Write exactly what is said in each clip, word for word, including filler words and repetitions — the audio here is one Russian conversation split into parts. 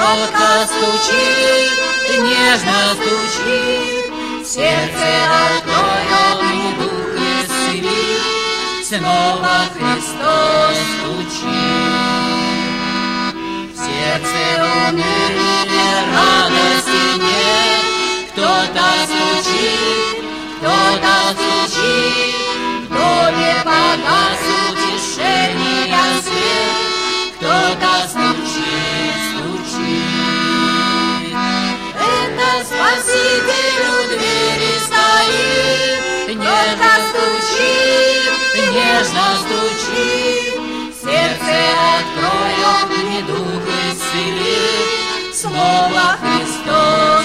кротко стучит, нежно стучит, в сердце открой, он и дух исцелит, снова Христос стучит. В сердце уныние, радости нет, кто-то стучит, кто-то стучит, в доме погас утешения свет, кто-то стучит, стучит. Это Спаситель у двери стоит, нежно стучит, нежно стучит, в сердце открой, он недуг исцелит, снова Христос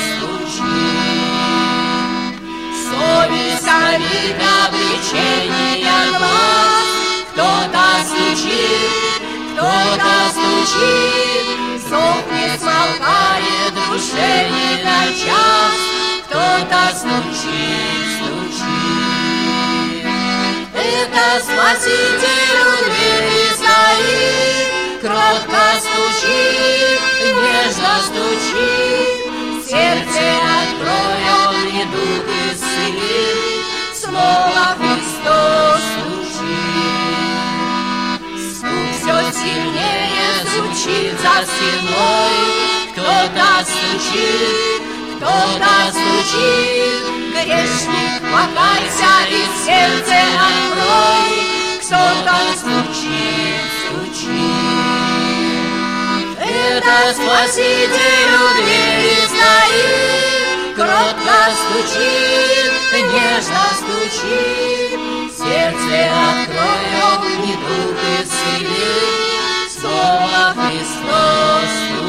стучит. Совесть, обида, обличение, глаз, кто-то стучит, кто-то стучит, зов не смолкает, душе не на час, кто-то стучит, стучит. Это Спаситель у двери стоит, кротко стучит, нежно стучит, в сердце открой, он недуг исцелит, снова Христос стучит. Стук все сильнее звучит за стеной, кто-то стучит, кто-то стучит, грешник, покайся и сердце открой, кто-то стучит, стучит. Это Спаситель у двери стоит, кротко стучит, нежно стучит, в сердце открой, он недуг исцелит, снова Христос стучит.